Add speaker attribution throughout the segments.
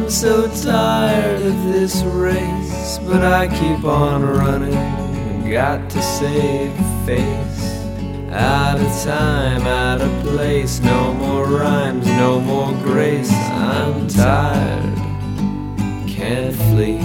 Speaker 1: I'm so tired of this race, but I keep on running. Got to save face. Out of time, out of place. No more rhymes, no more grace. I'm tired, can't flee.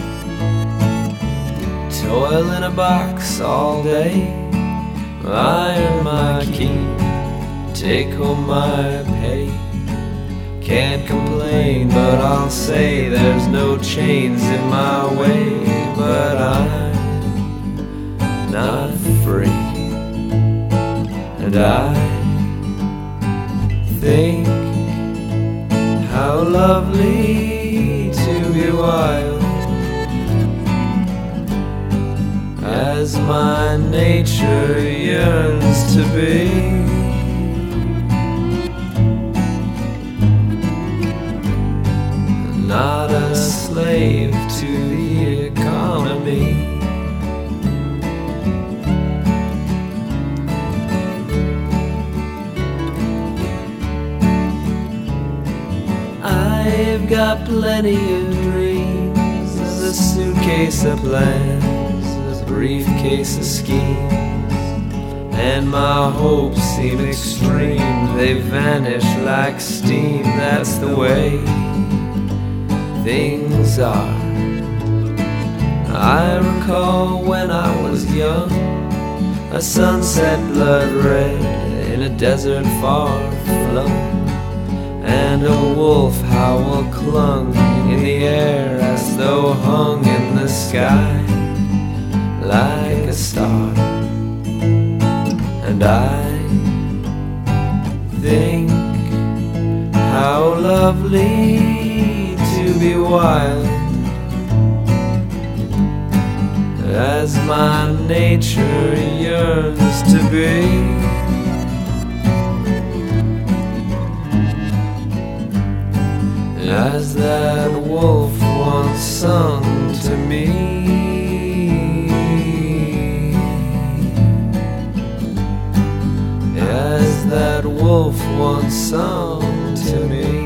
Speaker 1: Toil in a box all day, iron my key, take home my pay. Can't complain, but I'll say there's no chains in my way. But I'm not free, and I think how lovely to be wild, as my nature yearns to be. Not a slave to the economy. I've got plenty of dreams, a suitcase of plans, a briefcase of schemes, and my hopes seem extreme. They vanish like steam, that's the way things are. I recall when I was young, a sunset blood red in a desert far flung, and a wolf howl clung in the air as though hung in the sky like a star. And I think how lovely to be wild, as my nature yearns to be. As that wolf once sung to me, as that wolf once sung to me.